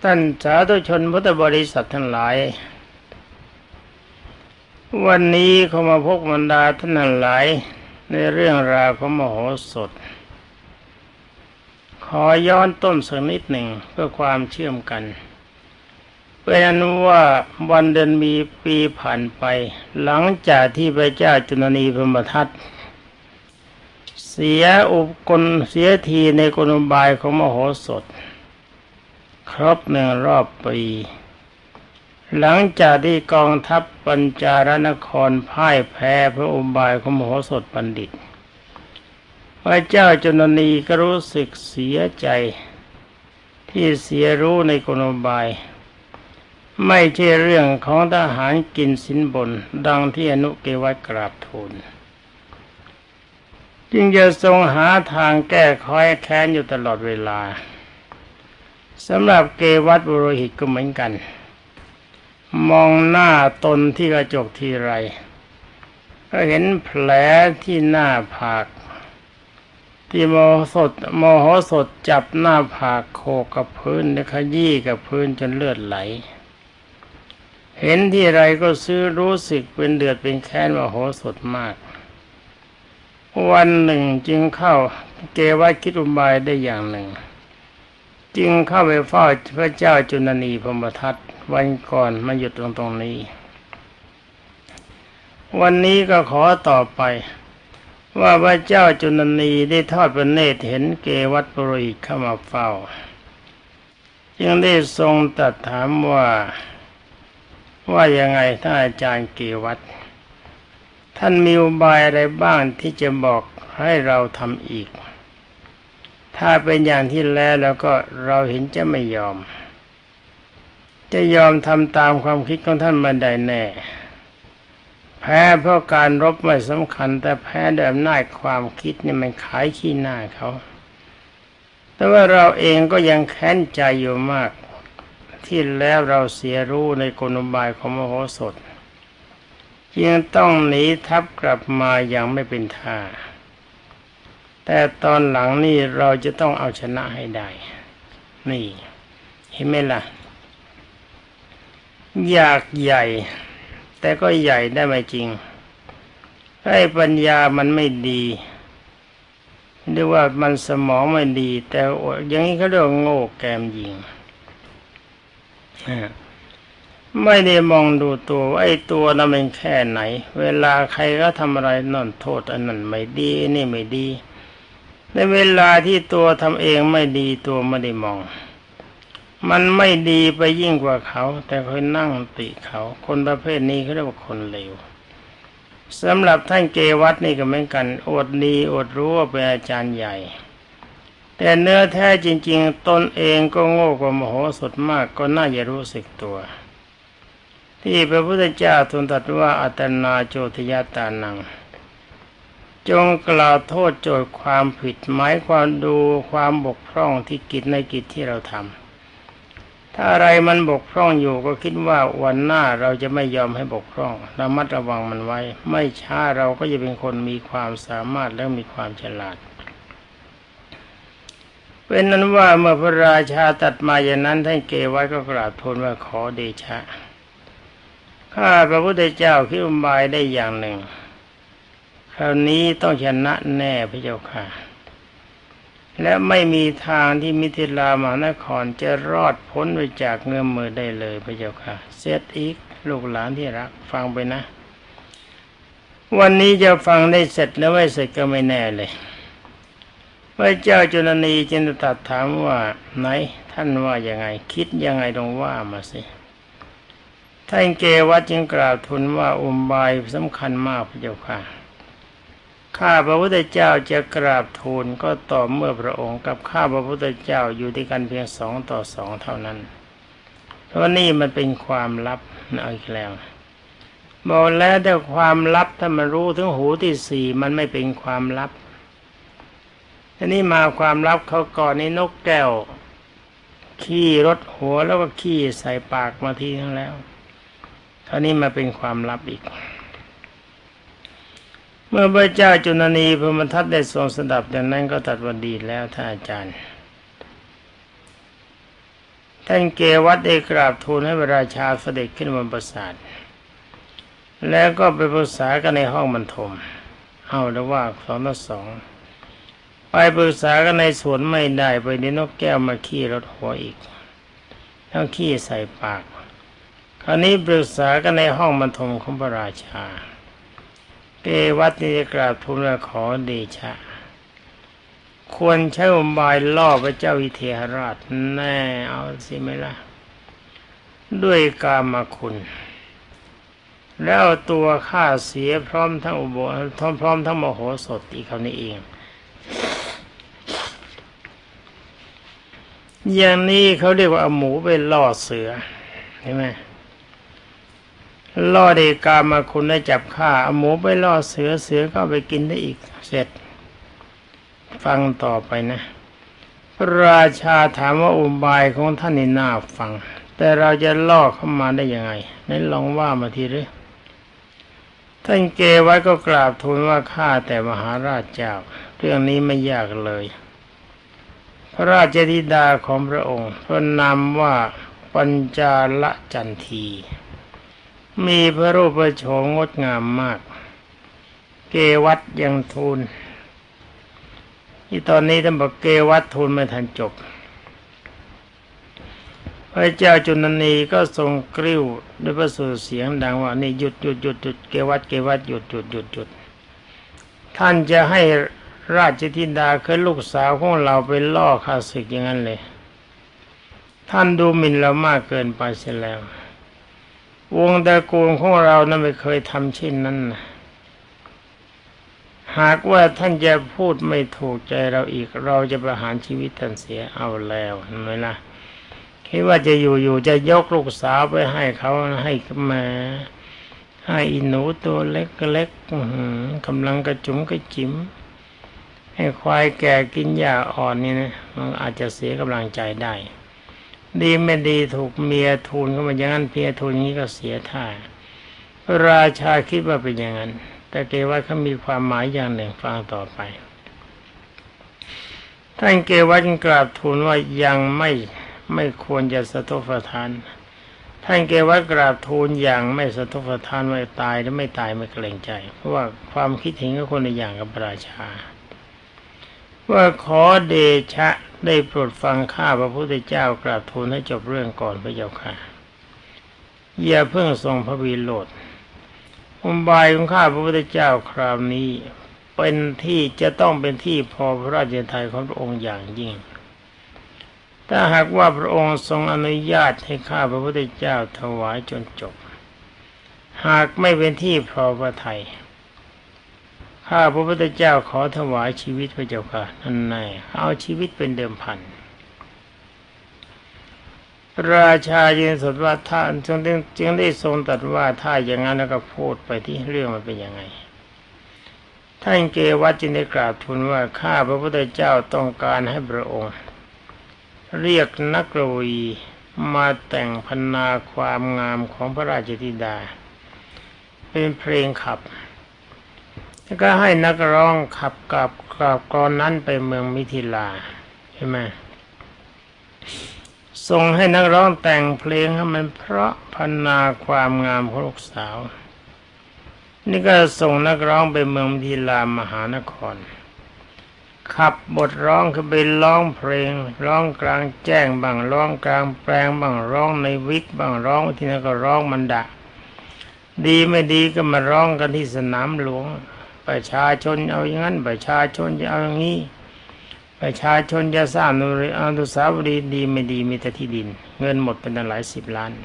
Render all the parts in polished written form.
ท่านสาธุชนพุทธบริษัททั้งหลายวันนี้เขามาพบบรรดาท่านทั้งหลายในเรื่องราวของมโหสถขอย้อนต้นสักนิดหนึ่งเพื่อความเชื่อมกันเป็นอันว่าวันเดือนมีปีผ่านไปหลังจากที่พระเจ้าจุลนีพรหมทัตเสียทีในกลอุบายของมโหสถครบ1 รอบปีหลังจากที่กองทัพปัญจารนครพ่ายแพ้พระอุบายของมโหสถบัณฑิตพระเจ้าจุลนีก็รู้สึกเสียใจที่เสียรู้ในกลอุบายไม่ใช่เรื่องของทหารกินสินบนดังที่อนุเกวัตกราบทูลจึงจะทรงหาทางแก้ไขแค้นอยู่ตลอดเวลาสำหรับเกวัตบุโรหิตก็เหมือนกันมองหน้าตนที่กระจกทีไรก็เห็นแผลที่หน้าผากที่มโหสถจับหน้าผากโขกกับพื้นและขยี้กับพื้นจนเลือดไหลเห็นที่ไรก็รู้สึกเป็นเดือดเป็นแค้นมโหสถมากวันหนึ่งจึงเข้าเกวัตคิดอุบายได้อย่างหนึ่งจึงเข้าไปเฝ้าพระเจ้าจุลนีพรหมทัตวันก่อนมาหยุดตรงนี้วันนี้ก็ขอต่อไปว่าพระเจ้าจุลนีได้ทอดพระเนตรเห็นเกวัตบุโรหิตเข้ามาเฝ้าจึงได้ทรงตรัสถามว่ายังไงท่านอาจารย์เกวัตท่านมีอุบายอะไรบ้างที่จะบอกให้เราทำอีกถ้าเป็นอย่างที่แล้วก็เราเห็นจะไม่ยอมทำตามความคิดของท่านบันไดแน่แพ้เพราะการรบไม่สำคัญแต่แพ้ด้วยอำนาจความคิดนี่มันขายขี้หน้าเขาแต่ว่าเราเองก็ยังแค้นใจอยู่มากที่แล้วเราเสียรู้ในกลอุบายของมโหสถจึงต้องหนีทัพกลับมาอย่างไม่เป็นท่าแต่ตอนหลังนี่เราจะต้องเอาชนะให้ได้นี่เห็นไหมล่ะอยากใหญ่แต่ก็ใหญ่ได้ไม่จริงให้ปัญญามันไม่ดีหรือว่ามันสมองไม่ดีแต่อย่างนี้เขาเรียกโง่แกมยิงไม่ได้มองดูตัวไอ้ตัวนั้นเป็นแค่ไหนเวลาใครก็ทำอะไรนั่นโทษอันนั้นไม่ดีนี่ไม่ดีในเวลาที่ตัวทำเองไม่ดีตัวไม่ได้มองมันไม่ดีไปยิ่งกว่าเขาแต่คอยนั่งติเขาคนประเภทนี้เขาเรียกว่าคนเลวสำหรับท่านเกวัตนี่ก็เหมือนกันอดดีอดรู้ว่าเป็นอาจารย์ใหญ่แต่เนื้อแท้จริงๆตนเองก็โง่กว่ามโหสถมากก็น่าจะรู้สึกตัวที่พระพุทธเจ้าทรงตรัสว่าอัตนาโจทยตานังจงกล่าวโทษโจทย์ความผิดหมายความดูความบกพร่องที่กิจในกิจที่เราทำถ้าอะไรมันบกพร่องอยู่ก็คิดว่าวันหน้าเราจะไม่ยอมให้บกพร่องระมัดระวังมันไว้ไม่ช้าเราก็จะเป็นคนมีความสามารถและมีความฉลาดเป็นนั้นว่าเมื่อพระราชาตรัสมาอย่างนั้นท่านเกวัตก็กราบทูลว่าขอเดชะข้าพระพุทธเจ้าคิดอุบายได้อย่างหนึ่งคราวนี้ต้องชนะแน่พระเจ้าค่ะและไม่มีทางที่มิถิลามหานครจะรอดพ้นไปจากเงื้อมมือได้เลยพระเจ้าค่ะเสร็จอีกลูกหลานที่รักฟังไปนะวันนี้จะฟังได้เสร็จแล้วไม่เสร็จก็ไม่แน่เลยพระเจ้าจุลนีจึงตรัสถามว่าไหนท่านว่ายังไงคิดยังไงลองว่ามาสิท่านเกวัตจึงกล่าวทูลว่าอุบายสำคัญมากพระเจ้าค่ะข้าพระพุทธเจ้าจะกราบทูลก็ต่อเมื่อพระองค์กับข้าพระพุทธเจ้าอยู่ด้วยกันเพียง2 ต่อ 2เท่านั้นเพราะนี่มันเป็นความลับเอาอีกแล้วบอกแล้วแต่ความลับถ้ามันรู้ถึงหูที่4มันไม่เป็นความลับทีนี้มาความลับเขาก่อนนี้นกแก้วขี้รถหัวแล้วก็ขี้ใส่ปากมาทีทั้งแล้วคราวนี้มาเป็นความลับอีกเมื่อพระเจ้าจุลนีพรหมทัตได้ทรงสดับดังนั้นก็ตรัสว่าดีแล้วท่านอาจารย์ท่านเกวัฏได้กราบทูลให้พระราชาเสด็จขึ้นบนปราสาทแล้วก็ไปปรึกษากันในห้องบรรทมเอาแล้วว่า2-2ไปปรึกษากันในสวนไม่ได้ไปในนกแก้วมาขี้รถหัวอีกแล้วขี้ใส่ปากคราวนี้ปรึกษากันในห้องบรรทมของพระราชาเกวัฏนี่ได้กราบทูลว่าขอเดชะควรใช้อุบายล่อพระเจ้าวิเทหราชแน่เอาสิไหมล่ะด้วยกามคุณแล้วตัวข้าเสียพร้อมทั้งอุโบสถพร้อมทั้งมโหสถอีกคำนี้เองอย่างนี้เขาเรียกว่าเอาหมูไปล่อเสือใช่ไหมล่อเดกามาคุณได้จับฆ่าเอาหมูไปล่อเสือเสือก็ไปกินได้อีกเสร็จฟังต่อไปนะพระราชาถามว่าอุบายของท่านนี่น่าฟังแต่เราจะล่อเข้ามาได้ยังไงนั้นลองว่ามาทีหรือท่านเกวัฏก็กราบทูลว่าข้าแต่มหาราชเจ้าเรื่องนี้ไม่ยากเลยพระราชธิดาของพระองค์พระนามว่าปัญจาลจันทีมีพระรูปโฉมงดงามมากเกวัฏยังทูลที่ตอนนี้ท่านบอกเกวัฏทูลไม่ทันจบพระเจ้าจุลนีก็ทรงกริ้วด้วยพระสุรเสียงดังว่านี่หยุดเกวัฏหยุดท่านจะให้ราชธิดาคือลูกสาวของเราไปล่อข้าศึกอย่างนั้นเลยท่านดูหมิ่นเรามากเกินไปเสียแล้ววงตระกูลของเรานั้นไม่เคยทำเช่นนั้นนะหากว่าท่านจะพูดไม่ถูกใจเราอีกเราจะประหารชีวิตท่านเสียเอาแล้วเห็นไหมล่ะคิดว่าจะอยู่จะยกลูกสาวไปให้เขาให้มาให้อีหนูตัวเล็กกำลังกระจุ๋มกระจิ๋มให้ควายแก่กินหญ้าอ่อนนี่นะมันอาจจะเสียกำลังใจได้ดีไม่ดีถูกเมียทูลเข้ามาอย่างนั้นเมียทูลนี้ก็เสียท่าพระราชาคิดว่าเป็นอย่างนั้นแต่เกวัฏเขามีความหมายอย่างหนึ่งฟังต่อไปท่านเกวัฏกราบทูลว่ายังไม่ควรจะสะทกสถานท่านเกวัฏกราบทูลอย่างไม่สะทกสถานว่าตายหรือไม่ตายไม่เกรงใจเพราะว่าความคิดเห็นของคนในอย่างกับพระราชาว่าขอเดชะได้โปรดฟังข้าพระพุทธเจ้ากราบทูลให้จบเรื่องก่อนพระเจ้าค่ะอย่าเพิ่งทรงพระวิโรธอุบายของข้าพระพุทธเจ้าคราวนี้เป็นที่จะต้องเป็นที่พอพระราชทัยของพระองค์อย่างยิ่งถ้าหากว่าพระองค์ทรงอนุญาตให้ข้าพระพุทธเจ้าถวายจนจบหากไม่เป็นที่พอพระทัยข้าพระพุทธเจ้าขอถวายชีวิตพระเจ้าค่ะนั่นแน่เอาชีวิตเป็นเดิมพันราชายืนสดว่าท่านจึงได้ทรงตรัสว่าถ้าอย่างนั้นแล้วก็พูดไปที่เรื่องมันเป็นยังไงท่านเกวัฏจึงได้กราบทูลว่าข้าพระพุทธเจ้าต้องการให้พระองค์เรียกนักกวีมาแต่งพรรณนาความงามของพระราชธิดาเป็นเพลงขับแล้วก็ให้นักร้องขับกับกลอนนั้นไปเมืองมิถิลาใช่ไหมส่งให้นักร้องแต่งเพลงให้มันเพราะพรรณนาความงามของลูกสาวนี่ก็ส่งนักร้องไปเมืองมิถิลามหานครขับบทร้องคือไปร้องเพลงร้องกลางแจ้งบ้างร้องกลางแปลงบ้างร้องในวิกบ้างร้องที่นั่นก็ร้องมันดะดีไม่ดีก็มาร้องกันที่สนามหลวงประชาชนเอาอย่างนั้นประชาชนจะเอาอย่างนี้ประชาชนจะสร้างอนุสาวรีย์ดีไม่ดีมีแต่ที่ดินเงินหมดเป็นหลาย10 ล้าน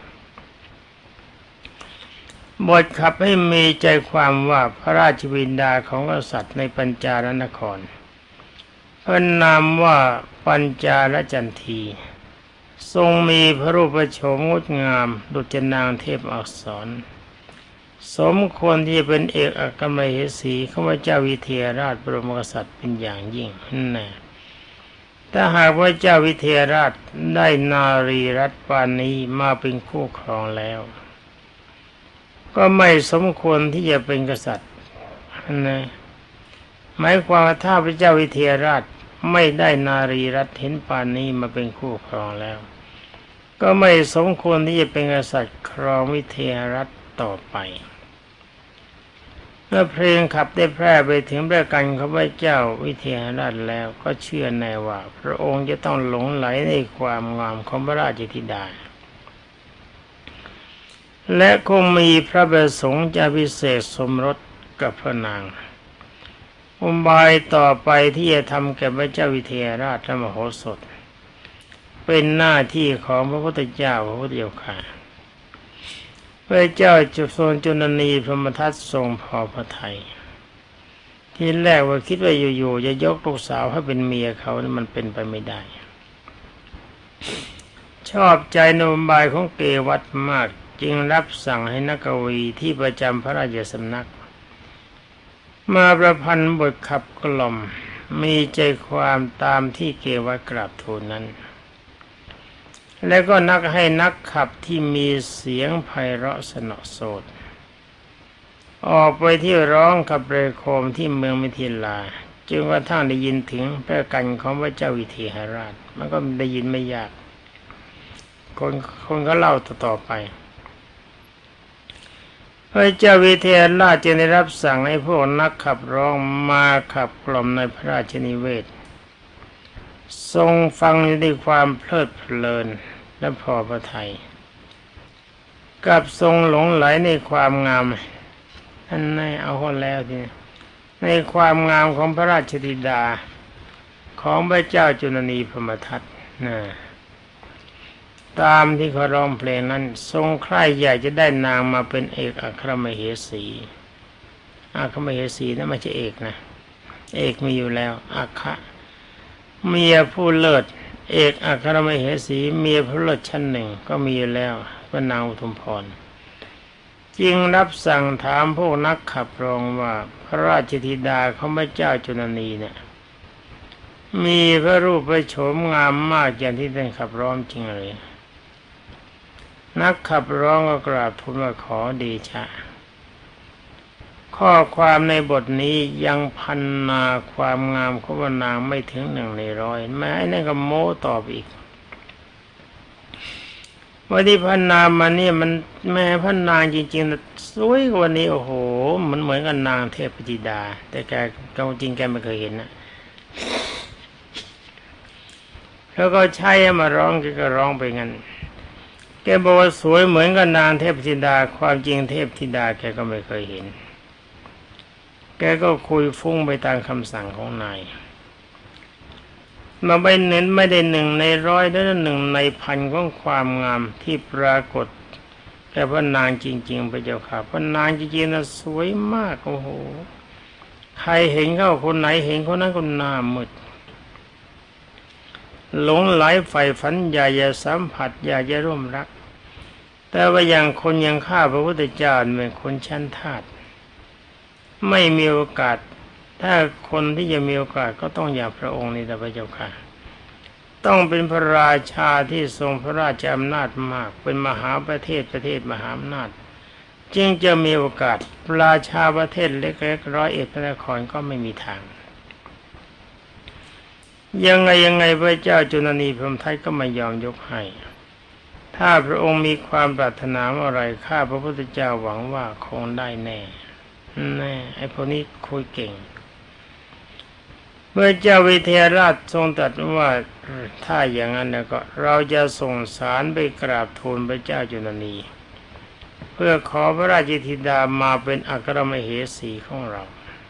บทขับให้มีใจความว่าพระราชบิดาของกษัตริย์ในปัญจาลนครพระนามว่าปัญจาลจันทีทรงมีพระรูปโฉมงดงามดุจนางเทพอักษรสมควรที่เป็นเอกอัครมเหสีของพระเจ้าวิเทหราชบรมกษัตริย์เป็นอย่างยิ่งนั่นถ้าหากว่าเจ้าวิเทหราชได้นารีรัตน์ปานนี้มาเป็นคู่ครองแล้วก็ไม่สมควรที่จะเป็นกษัตริย์นะหมายความว่าถ้าพระเจ้าวิเทหราชไม่ได้นารีรัตน์เห็นปานนี้มาเป็นคู่ครองแล้วก็ไม่สมควรที่จะเป็นกษัตริย์ครองวิเทหรัฐต่อไปเมื่อเพลงขับได้แพร่ไปถึงพระกันของพระเจ้าวิเทหราชแล้วก็เชื่อแน่ว่าพระองค์จะต้องหลงไหลในความงามของพระราชธิดาและคงมีพระประสงค์จะพิเศษสมรสกับพระนางอุบายต่อไปที่จะทำแก่พระเจ้าวิเทหราชและมโหสถเป็นหน้าที่ของพระพุทธเจ้าพระพุทธเจ้าค่ะพระเจ้าจุลนีพรหมทัตทรงพอพระทัยที่แรกว่าคิดว่าอยู่ๆจะยกลูกสาวให้เป็นเมียเขานี่มันเป็นไปไม่ได้ชอบใจในอุบายของเกวัฏมากจึงรับสั่งให้นักกวีที่ประจำพระราชสำนักมาประพันธ์บทขับกล่อมมีใจความตามที่เกวัฏกราบทูลนั้นแล้วก็ให้นักขับที่มีเสียงไพเราะสนอโสดออกไปที่ร้องขับเรือโคมที่เมืองมิถิลาจึงกระทั่งได้ยินถึงพระกันของพระเจ้าวิเทหราชมันก็ได้ยินไม่ยากคนก็เล่าต่อไปพระเจ้าวิเทหราชจึงได้รับสั่งให้พวกนักขับร้องมาขับกล่อมในพระราชนิเวศทรงฟังด้วยความเพลิดเพลินและพอพระทัยกับทรงหลงไหลในความงามอันนี้เอาคนแล้วทีในความงามของพระราชธิดาของพระเจ้าจุลนีพรหมทัตนะตามที่เขาร้องเพลงนั้นทรงใคร่อยากจะได้นางมาเป็นเอกอัครมเหสีอัครมเหสีนั่นไม่ใช่เอกนะเอกมีอยู่แล้วอัครเมียผู้เลิศเอกอัครมเหสีเมียผู้เลิศชั้นหนึ่งก็มีอยู่แล้วพระนางอุทุมพรจึงรับสั่งถามพวกนักขับร้องว่าพระราชธิดาของพระเจ้าจุลนีเนี่ยมีพระรูปพระโฉมงามมากอย่างที่ท่านขับร้องจริงหรือนักขับร้องก็กราบทูลว่าขอเดชะข้อความในบทนี้ยังพันนาความงามของนางไม่ถึง1/100แม้นั่นก็โม้ตอบอีกวันที่พันนามาเนี่ยมันแม่พันนางจริงๆสวยกว่านี้โอ้โหมันเหมือนกับนางเทพธิดาแต่แกจริงแกไม่เคยเห็นนะแล้วก็ใช้มาร้องก็ร้องไปงั้นแกบอกว่าสวยเหมือนกับนางเทพธิดาความจริงเทพธิดาแกก็ไม่เคยเห็นแกก็คุยฟุ้งไปตามคำสั่งของนายมาไม่เน้นไม่ได้1/100และ1/1000ของความงามที่ปรากฏแก่พระนางจริงๆพระเจ้าค่ะพระนางจริงๆน่ะสวยมากโอ้โหใครเห็นเข้าคนไหนเห็นคนนั้นก็หน้ามืดหลงไหลใฝ่ฝันอยากจะสัมผัสอยากจะร่วมรักแต่ว่าอย่างคนอย่างข้าพระพุทธเจ้าเป็นคนชั้นทาสไม่มีโอกาสถ้าคนที่จะมีโอกาสก็ต้องอย่างพระองค์นี่แต่พระเจ้าค่ะต้องเป็นพระราชาที่ทรงพระราชอำนาจมากเป็นมหาประเทศมหาอำนาจจึงจะมีโอกาสราชาประเทศเล็กๆ101 พระนครก็ไม่มีทางยังไงพระเจ้าจุลนีพรหมทัตก็ไม่ยอมยกให้ถ้าพระองค์มีความปรารถนาอะไรข้าพระพุทธเจ้าหวังว่าคงได้แน่ไอ้พวกนี้คุยเก่งเมื่อเจ้าวิเทหราชทรงตรัสว่าถ้าอย่างนั้นแล้วก็เราจะส่งสารไปกราบทูลพระเจ้าจุลนีเพื่อขอพระราชธิดามาเป็นอัครมเหสีของเรา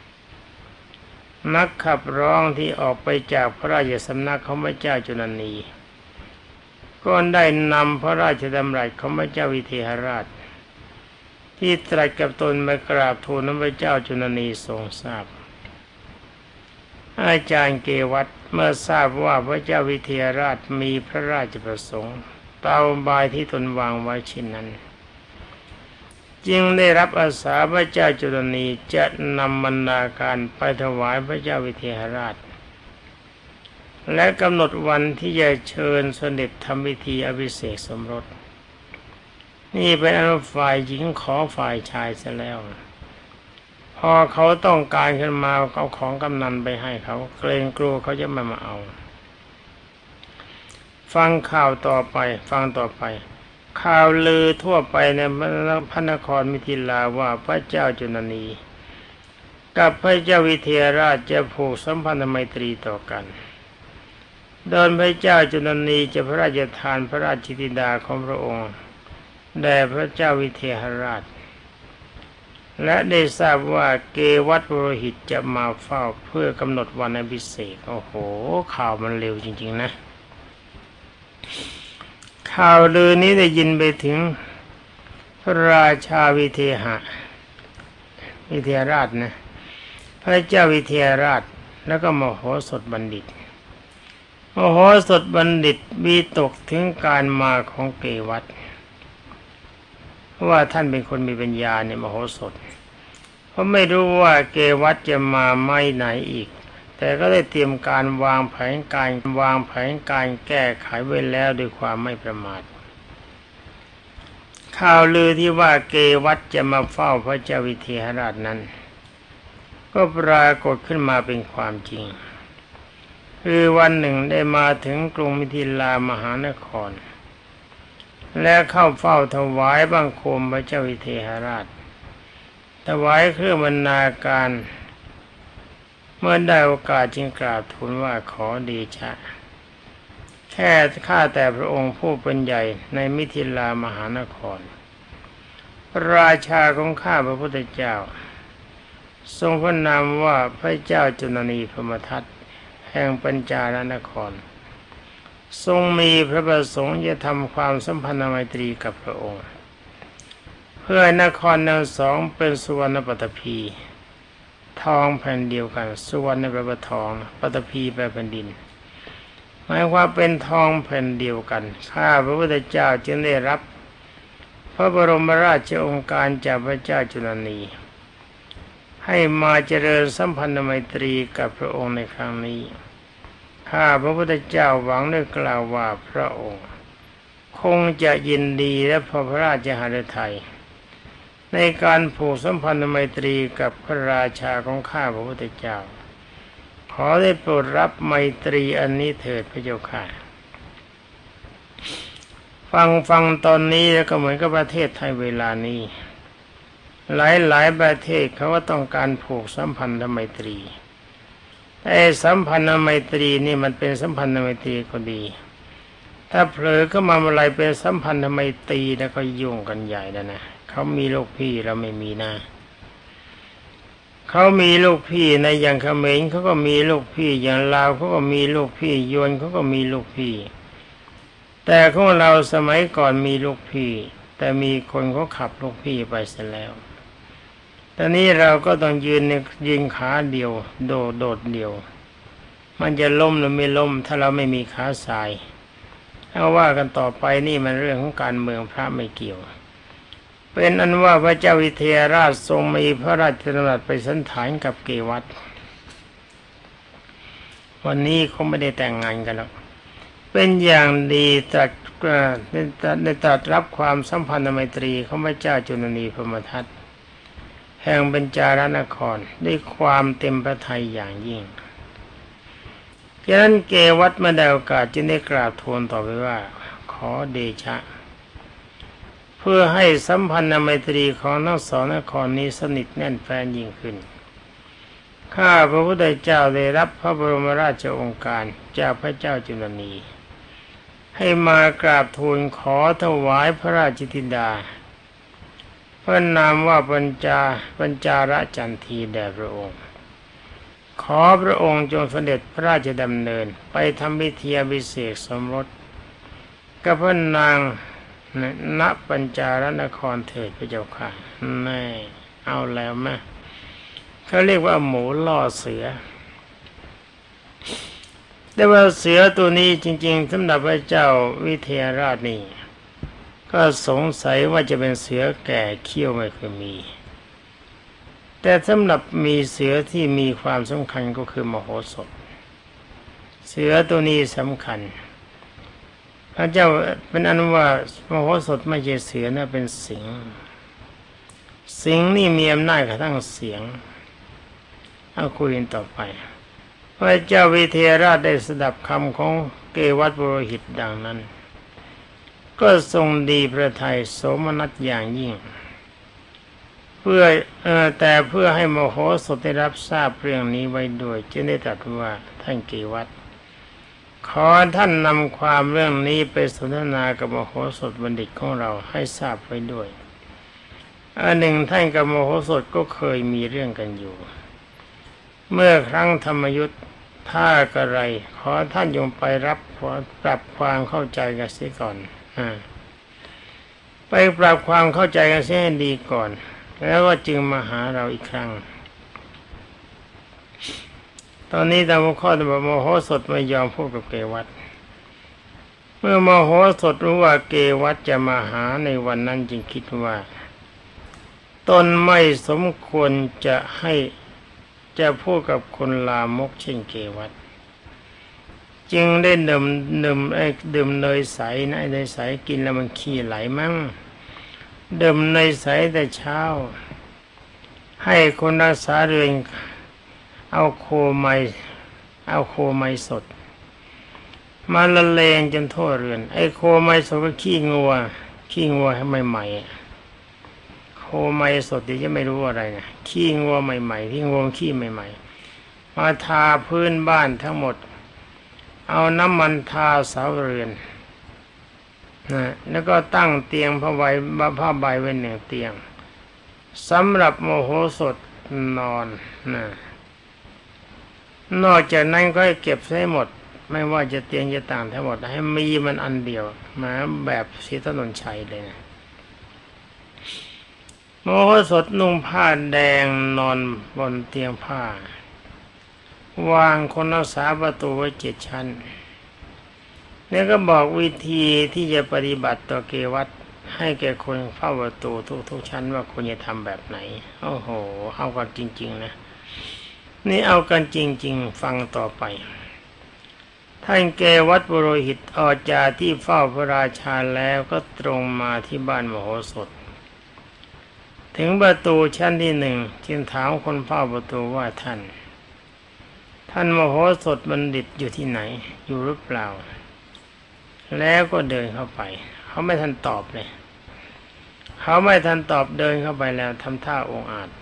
นักขับร้องที่ออกไปจากพระราชสำนักของพระเจ้าจุลนีก็ได้นำพระราชดำรัสของพระเจ้าวิเทหราชที่ตรัสกับตนมากราบทูลพระเจ้าจุลนีทรงทราบอาจารย์เกวัฏเมื่อทราบว่าพระเจ้าวิเทหราชมีพระราชประสงค์ตามอุบายที่ตนวางไว้เช่นนั้นจึงได้รับอาสาพระเจ้าจุลนีจะนำบรรณาการไปถวายพระเจ้าวิเทหราชและกำหนดวันที่จะเชิญเสด็จทำพิธีอภิเษกสมรสนี่เป็นอนุฝ่ายหญิงขอฝ่ายชายเสียแล้วพอเขาต้องการขึ้นมาเอาของกำนันไปให้เขาเกรงกลัวเขาจะไม่มาเอาฟังข่าวต่อไปฟังต่อไปข่าวลือทั่วไปในพระนครมิถิลาว่าพระเจ้าจุลนีกับพระเจ้าวิเทหราชจะผูกสัมพันธไมตรีต่อกันโดยพระเจ้าจุลนีจะพระราชทานพระราชธิดาของพระองค์แด่พระเจ้าวิเทหราชและได้ทราบว่าเกวัฏปุโรหิตจะมาเฝ้าเพื่อกำหนดวันอภิเษกโอ้โหข่าวมันเร็วจริงๆนะข่าวลือนี้ได้ยินไปถึงพระราชาวิเทหราชนะพระเจ้าวิเทหราชแล้วก็มโหสถบัณฑิตมโหสถบัณฑิตวิตกถึงการมาของเกวัฏเพราะว่าท่านเป็นคนมีปัญญาเนี่ยมโหสถเพราะไม่รู้ว่าเกวัฏจะมาไม่ไหนอีกแต่ก็ได้เตรียมการวางแผนการแก้ไขไว้แล้วด้วยความไม่ประมาทข่าวลือที่ว่าเกวัฏจะมาเฝ้าพระเจ้าวิเทหราชนั้นก็ปรากฏขึ้นมาเป็นความจริงคือวันหนึ่งได้มาถึงกรุงมิถิลามหานครและเข้าเฝ้าถวายบังคมพระเจ้าวิเทหราชถวายเครื่องบรรณาการเมื่อได้โอกาสจึงกราบทูลว่าขอเดชะแค่ข้าแต่พระองค์ผู้เป็นใหญ่ในมิถิลามหานครพระราชาของข้าพระพุทธเจ้าทรงพระนามว่าพระเจ้าจุลนีพรหมทัตแห่งปัญจาลนครทรงมีพระประสงค์จะทำความสัมพันธไมตรีกับพระองค์เพื่อนครทั้งสองเป็นสุวรรณปฐพีทองแผ่นเดียวกันสุวรรณแปลว่าทองปฐพีแปลแผ่นดินหมายความเป็นทองแผ่นเดียวกันข้าพระพุทธเจ้าจึงได้รับพระบรมราชโองการจากพระเจ้าจุลนีให้มาเจริญสัมพันธไมตรีกับพระองค์ในครั้งนี้ข้าพระพุทธเจ้าหวังได้กล่าวว่าพระองค์คงจะยินดีและพอพระราชหฤทัยในการผูกสัมพันธไมตรีกับพระราชาของข้าพระพุทธเจ้าขอได้โปรดรับไมตรีอันนี้เถิดพระเจ้าค่ะฟังตอนนี้แล้วก็เหมือนกับประเทศไทยเวลานี้หลายประเทศเขาก็ต้องการผูกสัมพันธไมตรีแต่สัมพันธไมตรีนี่มันเป็นสัมพันธไมตรีก็ดีถ้าเผลอเข้ามาอะไรเป็นสัมพันธไมตรีแล้วก็ยุ่งกันใหญ่แล้วนะเขามีลูกพี่เราไม่มีนะเขามีลูกพี่ในอย่างเขมรเขาก็มีลูกพี่อย่างลาวเขาก็มีลูกพี่ยวนเขาก็มีลูกพี่แต่ของเราสมัยก่อนมีลูกพี่แต่มีคนเขาขับลูกพี่ไปเสียแล้วตอนนี้เราก็ต้องยืนขาเดียวโดดเดียวมันจะล้มหรือไม่ล้มถ้าเราไม่มีขาสายเอาว่ากันต่อไปนี่มันเรื่องของการเมืองพระไม่เกี่ยวเป็นอันว่าพระเจ้าวิเทหราชทรงมีพระราชดำรัสไปสันถานกับเกวัฏวันนี้เขาไม่ได้แต่งงานกันหรอกเป็นอย่างดีได้ตรัสรับความสัมพันธไมตรีของพระเจ้าจุลนีพรหมทัตแห่งปัญจาลนครด้วยความเต็มพระทัยอย่างยิ่งฉะนั้นเกวัฏเมื่อได้โอกาสจึงได้กราบทูลต่อไปว่าขอเดชะเพื่อให้สัมพันธไมตรีของทั้งสองนครนี้สนิทแน่นแฟ้นยิ่งขึ้นข้าพระพุทธเจ้าได้รับพระบรมราชโองการจากพระเจ้าจุลนีให้มากราบทูลขอถวายพระราชธิดาพระนามว่าปัญจาลจันทีแด่พระองค์ขอพระองค์จงเสด็จพระราชดำเนินไปทำพิธีอภิเษกสมรสกับพระนางณปัญจาลนครเถิดพระเจ้าค่ะแม่เอาแล้วแม่เขาเรียกว่าหมูล่อเสือแต่ว่าเสือตัวนี้จริงๆสำหรับพระเจ้าวิเทหราชนี่ก็สงสัยว่าจะเป็นเสือแก่เขี้ยวไม่เคยมีแต่สำหรับมีเสือที่มีความสำคัญก็คือมโหสถเสือตัวนี้สำคัญพระเจ้าเป็นอันว่ามโหสถไม่ใช่เสือนะเป็นสิงห์นี่มีอำนาจกระทั่งเสียงเอาคุยกันต่อไปพระเจ้าวิเทหราชได้สดับคำของเกวัฏปุโรหิตดังนั้นก็ทรงดีพระทัยโสมนัสอย่างยิ่งเพื่อให้มโหสถได้รับทราบเรื่องนี้ไว้ด้วยจึงได้ตรัสว่าท่านเกวัฏขอท่านนำความเรื่องนี้ไปสนทนากับมโหสถบัณฑิตของเราให้ทราบไว้ด้วยอันหนึ่งท่านกับมโหสถก็เคยมีเรื่องกันอยู่เมื่อครั้งธรรมยุทธถ้ากระไรขอท่านยงไปปรับความเข้าใจกันเสียก่อนไปปรับความเข้าใจกันเสียให้ดีก่อนแล้วก็จึงมาหาเราอีกครั้งตอนนี้ตามข้อที่มโหสถไม่ยอมพูดกับเกวัฏเมื่อมโหสถรู้ว่าเกวัฏจะมาหาในวันนั้นจึงคิดว่าตนไม่สมควรจะพูดกับคนลามกเช่นเกวัฏจึงได้ดื่มเนยใสนะเนยใสกินแล้วมันขี้ไหลมั้งดื่มเนยใสแต่เช้าให้คนรักษาเรือนเอาโคไม้สดมาละเลงจนทั่วเรือนไอ้โคไม้สดก็ขี้งัวให้ใหม่ๆโคไม้สดเดี๋ยวจะไม่รู้อะไรนะขี้งัวใหม่ๆที่งัวขี้ใหม่ๆมาทาพื้นบ้านทั้งหมดเอาน้ำมันทาเสาเรือนนะแล้วก็ตั้งเตียงผ้าใบไว้หนึ่งเตียงสำหรับมโหสถนอนนะนอกจากนั้นก็ให้เก็บให้หมดไม่ว่าจะเตียงจะต่างทั้งหมดให้มีมันอันเดียวมาแบบศรีถนนชัยเลยนะมโหสถนุ่งผ้าแดงนอนบนเตียงผ้าวางคนรักษาประตูไว้7 ชั้นแล้วก็บอกวิธีที่จะปฏิบัติต่อเกวัฏให้แก่คนเฝ้าประตูทุกชั้นว่าควรจะทำแบบไหนโอ้โหเอากันจริงๆนะนี่เอากันจริงๆฟังต่อไปท่านเกวัฏปุโรหิตออกจากที่เฝ้าพระราชาแล้วก็ตรงมาที่บ้านมโหสถถึงประตูชั้นที่1จึงถามคนเฝ้าประตูว่าท่านมโหสถบัณฑิตอยู่ที่ไหนอยู่หรือเปล่าแล้วก็เดินเข้าไปเขาไม่ทันตอบเลยเดินเข้าไปแล้วทำท่าองอาจ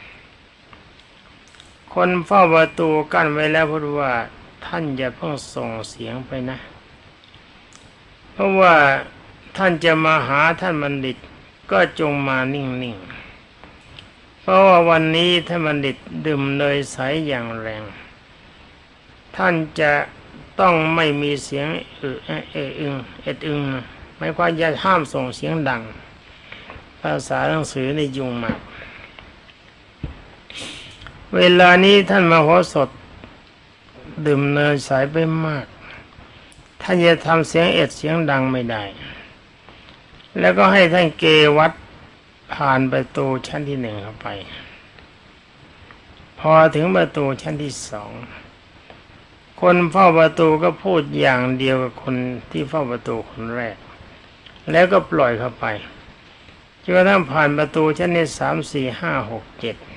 คนเฝ้าประตูกั้นไว้แล้วพูดว่าท่านอย่าเพิ่งส่งเสียงไปนะเพราะว่าท่านจะมาหาท่านบัณฑิตก็จงมานิ่งๆเพราะว่าวันนี้ท่านบัณฑิตดื่มเนยใสอย่างแรงท่านจะต้องไม่มีเสียงอึงไม่ว่าจะห้ามส่งเสียงดังภาษาหนังสือในยุ่งมากเวลานี้ท่านมโหสถดื่มเนยใสไปมากท่านจะทำเสียงเสียงดังไม่ได้แล้วก็ให้ท่านเกวัฏผ่านประตูชั้นที่1เข้าไปพอถึงประตูชั้นที่2คนเฝ้าประตูก็พูดอย่างเดียวกับคนที่เฝ้าประตูคนแรกแล้วก็ปล่อยเข้าไปจนกระทั่งผ่านประตูชั้นที่3 4 5 6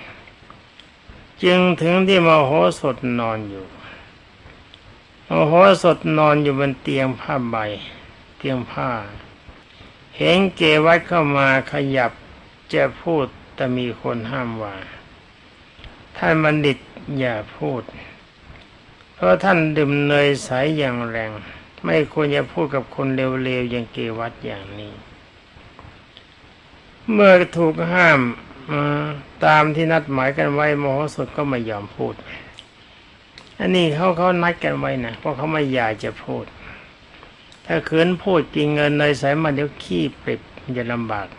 7จึงถึงที่มโหสถนอนอยู่มโหสถนอนอยู่บนเตียงผ้าใบเตียงผ้าเห็นเกวัฏเข้ามาขยับจะพูดแต่มีคนห้ามว่าท่านบัณฑิตอย่าพูดเพราะท่านดื่มเนยใสอย่างแรงไม่ควรจะพูดกับคนเลวๆอย่างเกวัฏอย่างนี้เมื่อถูกห้ามตามที่นัดหมายกันไว้มโหสถก็ไม่ยอมพูดอันนี้เขานัดกันไว้นะเพราะเขาไม่อยากจะพูดถ้าขืนพูดกินเงินเนยใสมาเดี๋ยวขี้ปริบมันจะลำบาก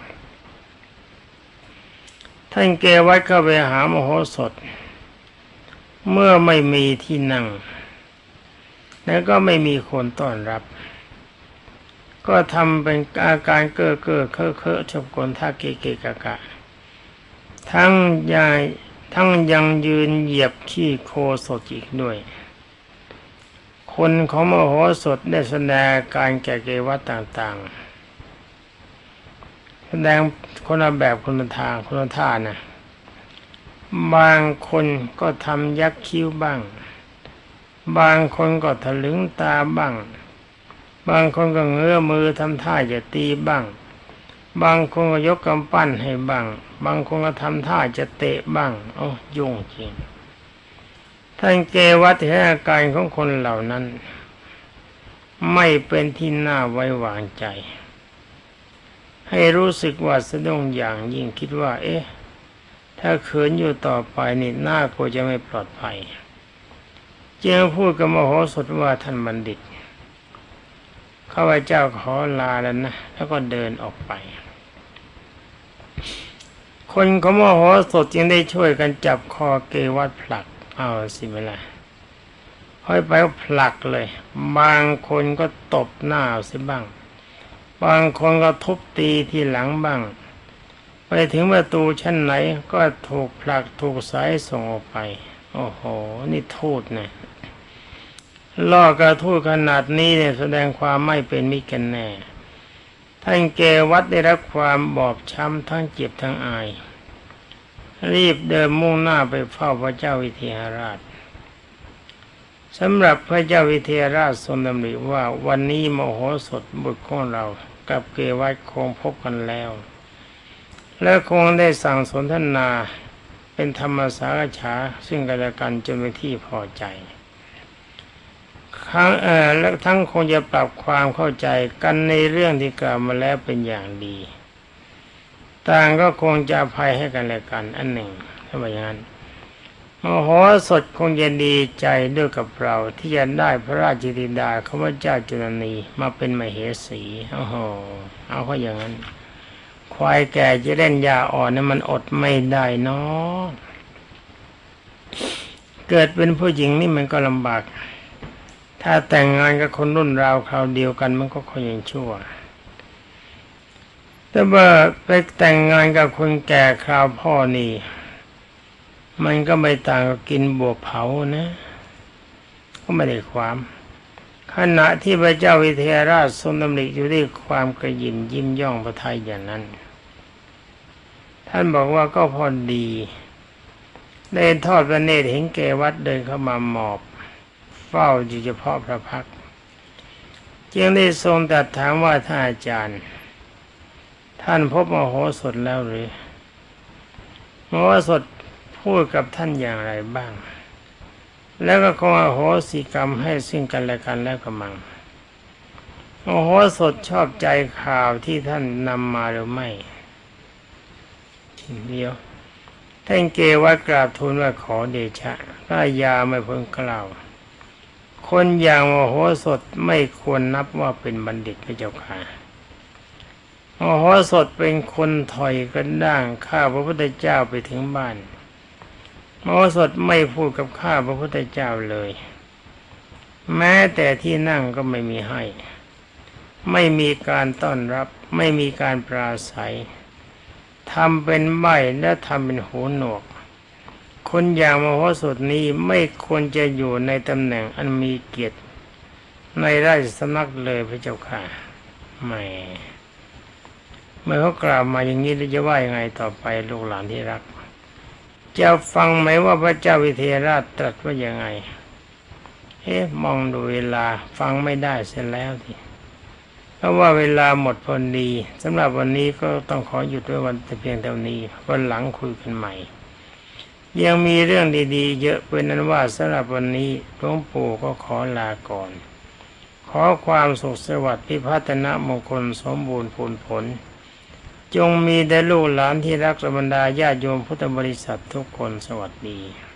ท่านเกวัฏเข้าไปหามโหสถเมื่อไม่มีที่นั่งแล้วก็ไม่มีคนต้อนรับก็ทำเป็นอาการเก้อเคอะชอบกลท่าเกะกะทั้งยังยืนเหยียบขี้โคสดอีกด้วยคนของมโหสถได้แสดงการแก่เกวัฏต่างๆแสดงคนละแบบคนละทางคนละท่านะบางคนก็ทำยักคิ้วบ้างบางคนก็ถลึงตาบ้างบางคนก็เงื้อมือทำท่าจะตีบ้างบางคนก็ยกกำปั้นให้บ้างบางคนก็ทำท่าจะเตะบ้างโอ้ยุ่งจริงท่านเกวัตเห็นอาการของคนเหล่านั้นไม่เป็นที่น่าไว้วางใจให้รู้สึกว่าสะดุ้งอย่างยิ่งคิดว่าเอ๊ะถ้าขืนอยู่ต่อไปนี่หน้าก็จะไม่ปลอดภัยจึงพูดกับมโหสถว่าท่านบัณฑิตข้าพเจ้าขอลาแล้วนะแล้วก็เดินออกไปคนของมโหสถจึงได้ช่วยกันจับคอเกวัตผลักเอาสิเวลาค่อยไปก็ผลักเลยบางคนก็ตบหน้าสิบ้างบางคนก็ทุบตีที่หลังบ้างไปถึงประตูชั้นไหนก็ถูกผลักถูกสายส่งออกไปโอ้โหนี่ทูตนะล่อกระทูตขนาดนี้เนี่ยแสดงความไม่เป็นมิตรกันแน่ท่านเกวัตได้รับความบอบช้ำทั้งเจ็บทั้งอายรีบเดินมุ่งหน้าไปเฝ้าพระเจ้าวิเทหราชสำหรับพระเจ้าวิเทหราชทรงดำริว่าวันนี้มโหสถบุตรของเรากับเกวัตคงพบกันแล้วและคงได้สั่งสนทนาเป็นธรรมสารฉาซึ่งกันและกันจนเป็นที่พอใจและทั้งคงจะปรับความเข้าใจกันในเรื่องที่กล่าวมาแล้วเป็นอย่างดีต่างก็คงจะอภัยให้กันและกันอันหนึ่งถ้าว่าอย่างนั้นมโหสถคงจะดีใจด้วยกับเราที่จะได้พระราชธิดาข้าพเจ้าจุลนีมาเป็นมเหสีโอ้โหเอาเขาอย่างนั้นควายแก่จะเล่นยาอ่อนนี่มันอดไม่ได้เนาะเกิดเป็นผู้หญิงนี่มันก็ลำบากถ้าแต่งงานกับคนรุ่นราวคราวเดียวกันมันก็ค่อยยังชั่วแต่ว่าไปแต่งงานกับคนแก่คราวพ่อนี่มันก็ไม่ต่างกับกินบวบเผานะก็ไม่ได้ความขณะที่พระเจ้าวิเทหราชทรงดำริอยู่ด้วยความกระยิมยิ้มย่องพระทัยอย่างนั้นท่านบอกว่าก็พอดีได้ทอดพระเนตรเห็นเกวัตเดินเข้ามาหมอบเฝ้าอยู่เฉพาะพระพักตร์จึงได้ทรงตรัสถามว่าท่านอาจารย์ท่านพบมโหสถแล้วหรือมโหสถพูดกับท่านอย่างไรบ้างแล้วก็คงอโหสิกรรมให้ซึ่งกันและกันแล้วกระมังมโหสถชอบใจข่าวที่ท่านนำมาหรือไม่เดียวท่านเกวัตกราบทูลว่าขอเดชะพระยาไม่พ้นกล่าวคนอย่างมโหสถไม่ควรนับว่าเป็นบัณฑิตพระเจ้าค่ะมโหสถเป็นคนถอยกระด้างข้าพระพุทธเจ้าไปถึงบ้านมโหสถไม่พูดกับข้าพระพุทธเจ้าเลยแม้แต่ที่นั่งก็ไม่มีให้ไม่มีการต้อนรับไม่มีการปราศัยทำเป็นใบ้และทำเป็นหูหนวกคนอย่างมโหสถนี้ไม่ควรจะอยู่ในตำแหน่งอันมีเกียรติในราชสำนักเลยพระเจ้าค่ะไม่เมื่อเขากล่าวมาอย่างนี้จะว่ายังไงต่อไปลูกหลานที่รักจะฟังไหมว่าพระเจ้าวิเทหราชตรัสว่ายังไงมองดูเวลาฟังไม่ได้เสร็จแล้วทีเพราะว่าเวลาหมดพอดีสำหรับวันนี้ก็ต้องขอหยุดไว้วันแต่เพียงเท่านี้วันหลังคุยกันใหม่ยังมีเรื่องดีๆเยอะเป็นนั้นว่าสำหรับวันนี้หลวงปู่ก็ขอลาก่อนขอความสุขสวัสดิ์พิพัฒนมงคลสมบูรณ์ผลจงมีแด่ลูกหลานที่รักบรรดาญาติโยมพุทธบริษัททุกคนสวัสดี